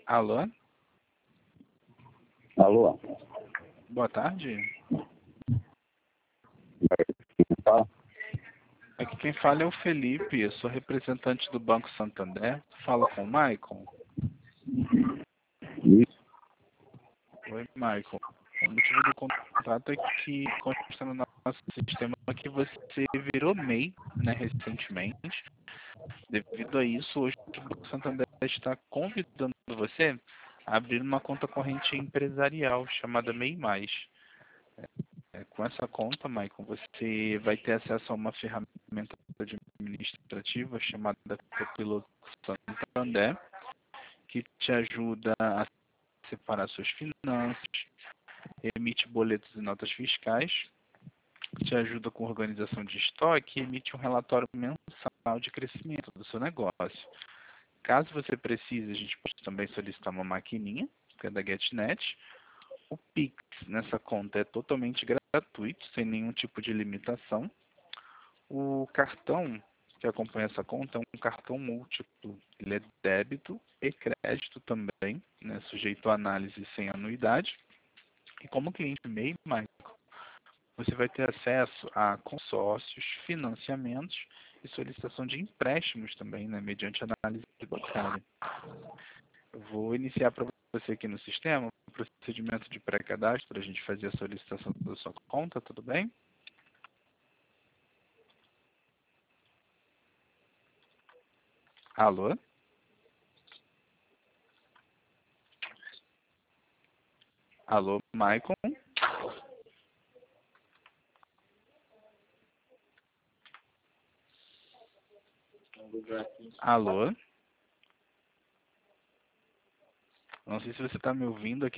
Alô? Alô? Boa tarde. Fala. Aqui quem fala é o Felipe, eu sou representante do Banco Santander. Falo com o Maicon. Isso. Oi, Maicon. O motivo do contato é que consta no nosso sistema que você virou MEI, né, recentemente. Devido a isso, hoje o Banco Santander está convidando você a abrir uma conta corrente empresarial chamada MEI+. Com essa conta, Maicon, você vai ter acesso a uma ferramenta administrativa chamada Copiloto Santander, que te ajuda a separar suas finanças, emite boletos e notas fiscais, te ajuda com organização de estoque e emite um relatório mensal de crescimento do seu negócio. Caso você precise, a gente pode também solicitar uma maquininha, que é da GetNet. O Pix nessa conta é totalmente gratuito, sem nenhum tipo de limitação. O cartão que acompanha essa conta é um cartão múltiplo. Ele é débito e crédito também, né, sujeito a análise sem anuidade. E como cliente MEI, Michael, você vai ter acesso a consórcios, financiamentos e solicitação de empréstimos também, né, mediante análise bancária. Eu vou iniciar para você aqui no sistema o procedimento de pré-cadastro para a gente fazer a solicitação da sua conta, tudo bem? Alô? Alô, Maicon? Alô? Não sei se você está me ouvindo aqui.